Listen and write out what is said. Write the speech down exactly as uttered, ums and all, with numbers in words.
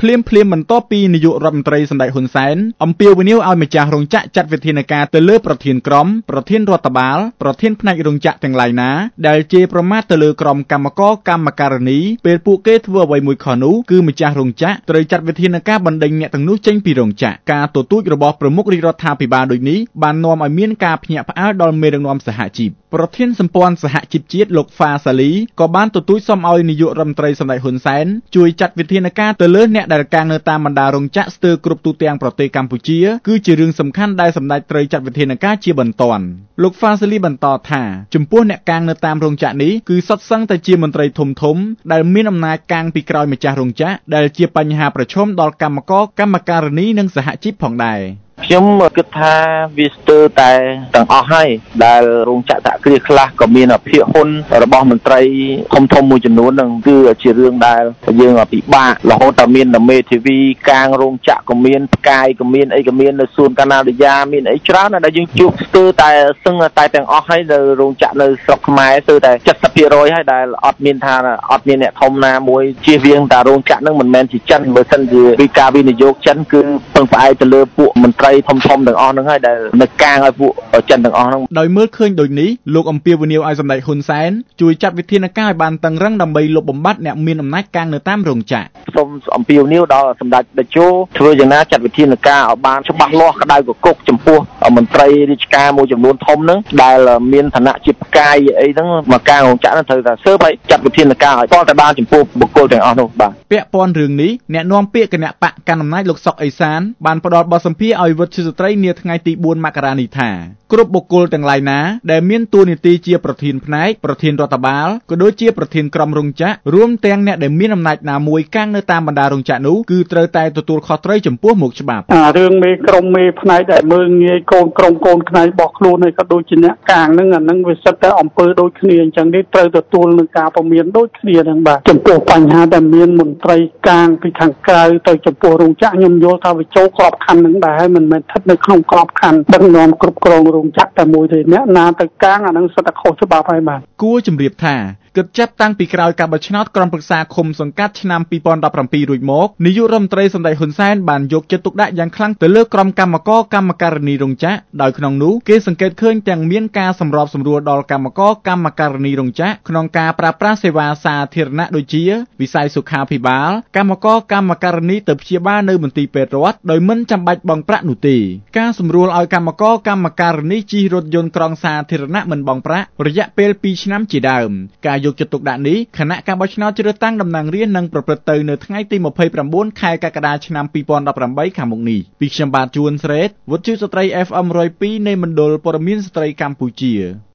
ភ្លាមភ្លាមបន្ទាប់ពីនាយករដ្ឋមន្ត្រីសម្ដេចហ៊ុនសែនអំពាវនាវឲ្យម្ចាស់រោងចក្រចាត់វិធានការទៅលើប្រធានក្រុមប្រធានរដ្ឋបាលប្រធានផ្នែករោងចក្រទាំងឡាយណាដែលជេរប្រមាថទៅលើក្រុមកម្មករកម្មការិនីពេលពួកគេធ្វើអ្វីមួយខុសនោះគឺម្ចាស់រោងចក្រត្រូវចាត់វិធានការបណ្ដេញអ្នកទាំងនោះចេញពីរោងចក្រការទទូចរបស់ប្រមុខរាជរដ្ឋាភិបាលដូចនេះបាននាំឲ្យមានការភ្ញាក់ផ្អើលដល់មេដឹកនាំសហជីពប្រធានសម្ព័ន្ធសហជីពជាតិលោកហ្វាសាលីក៏បានទទូចសុំឲ្យនាយករដ្ឋមន្ត្រីសម្ដេចហ៊ុនសែនជួយចាត់វិធានការទៅលើអ្នកដែលកាងនៅតាមបណ្ដារោងចក្រស្ទើរគ្រប់ទូទាំងប្រទេសកម្ពុជាគឺជារឿងសំខាន់ដែលសម្ដេចត្រូវចាត់វិធានការជាបន្ទាន់លោកហ្វាសាលីបន្តថាចំពោះអ្នកកាងនៅតាមរោងចក្រនេះគឺសុទ្ធសឹងតែជាមន្ត្រីធំធំដែលមានអំណាចកាងពីក្រោយម្ចាស់រោងចក្រដែលជាបញ្ហាប្រឈមដល់កម្មករកម្មការិនីនិងសហជីពផងដែរខ្ញុំគិតថាវាស្ទើរតែទាំងអស់ហើយដែលរោងចក្រសហគ្រាសខ្លះក៏មានអភិហ៊ុនរបស់មន្ត្រីធំធំមួយចំនួននឹងគឺជារឿងដែលយើងពិបាករហូតតែមានមេធាវីកាងរោងចក្រក៏មានផ្កាយក៏មានអីក៏មាននៅសួនកាណាឌីយ៉ាមានអីច្រើនដែលយើងជួបស្ទើរតែសឹងតែទាំងអស់ហើយនៅរោងចក្រនៅស្រុកខ្មែរស្ទើរតែ เจ็ดสิบเปอร์เซ็นต์ ហើយដែលអត់មានថាអត់មានអ្នកធំណាមួយជៀសវាងតែរោងចក្រនឹងមិនមែនជាចិនបើសិនជាពីការវិនិយោគចិនគឺពឹងផ្អែកទៅលើពួកមន្ត្រីធំធំទាំងអស់ហ្នឹងហើយដែលនៅកាងឲ្យពួកចិនទាំងអស់ហ្នឹងដោយមើលឃើញដូចនេះលោកអំពាវនាវឲ្យសម្ដេចហ៊ុនសែនជួយចាត់វិធានការឲ្យបានតឹងរ៉ឹងដើម្បីលុបបំបាត់អ្នកមានអំណាចកាងនៅតាមរោងចក្រសូមអំពាវនាវដល់សម្ដេចតេជោធ្វើយ៉ាងណាចាត់វិធានការឲ្យបានច្បាស់លាស់ក្តៅកគុកចំពោះមន្ត្រីរាជការមួយចំនួនធំហ្នឹងដែលមានឋានៈជាផ្កាយអីហ្នឹងមកកាងរោងចក្រហ្នឹងត្រូវតែស៊ើបឲ្យចាត់វិធានការឲ្យទាល់តែបានចំពោះបុគ្គលទាំងអស់នោះបាទពាក់ព័ន្ធរឿងនេះអ្នកនាំពាក្យគណៈបកកណ្ដាលអំណាចលោកសុកអេសានបានផ្ដល់បទសម្ភាសន៍ឲ្យវិទ្យុស្ត្រីនាថ្ងៃទីបួនមករានេះថាគ្រប់បុគ្គលទាំងឡាយណាដែលមានតួនាទីជាប្រធានផ្នែកប្រធានរដ្ឋបាលក៏ដូចជាប្រធានក្រុមរោងចក្ររួមទាំងអ្នកដែលមានអំណាចណាមួយកាងនៅតាមបណ្ដារោងចក្រនោះគឺត្រូវតែទទួលខុសត្រូវចំពោះមុខច្បាប់អារឿងមេក្រុមមេផ្នែកដែលមើលងាយកូនក្រុមកូនខ្នែងរបស់ខ្លួនហើយក៏ដូចជាអ្នកកាងហ្នឹងអាហ្នឹងវាសិតតែអំពើដូចគ្នាអញ្ចឹងនេះត្រូវទទួលនឹងការពមៀនដូចគ្នាហ្នឹងបាទចំពោះបញ្ហាដែលមានមន្ត្រីកាងពីខាងក្រៅទៅចំពោះរោងចក្រខ្ញុំយល់ថាវាចូលក្របខ័ណ្ឌហ្នឹងដែរហើយមិនមែនស្ថិតនៅក្នុងក្របខ័ណ្ឌដឹកនាំគ្រប់គ្រងរោងចក្រតែមួយទេអ្នកណាទៅកាងអាហ្នឹងសិតតែខុសច្បាប់ហើយបាទគួរជម្រាបថាគិតចាប់តាំងពីក្រោយការបោះឆ្នោតក្រុមប្រឹក្សាឃុំសង្កាត់ឆ្នាំពីរពាន់ដប់ប្រាំពីររួចមកនាយករដ្ឋមន្ត្រីសម្ដេចហ៊ុនសែនបានយកចិត្តទុកដាក់យ៉ាងខ្លាំងទៅលើក្រុមកម្មករកម្មការិនីរោងចក្រដោយក្នុងនោះគេសង្កេតឃើញទាំងមានការសម្របសម្រួលដល់កម្មករកម្មការិនីរោងចក្រក្នុងការប្រើប្រាស់សេវាសាធារណៈដូចជាវិស័យសុខាភិបាលកម្មករកម្មការិនីទៅព្យាបាលនៅមន្ទីរពេទ្យរដ្ឋដោយមិនចាំបាច់បង់ប្រាក់នោះទេការសម្រួលឲ្យកម្មករកម្មការិនីជិះរថយន្តក្រុងសាធារណៈមិនបង់ប្រាក់រយៈពេលពីរឆ្នាំជាដើមការយកចិត្តទុកដាក់នេះគណៈការបោះឆ្នោតជ្រើសតាំងតំណាងរាស្ត្រនឹងប្រព្រឹត្តទៅនៅថ្ងៃទីម្ភៃប្រាំបួនខែកក្កដាឆ្នាំពីរពាន់ដប់ប្រាំបីខាងមុខនេះពីខ្ញុំបាទជួនស្រេតវុទ្ធុស្ត្រី เอฟ เอ็ม หนึ่งศูนย์สอง នៃមណ្ឌលព័ត៌មានស្ត្រីកម្ពុជា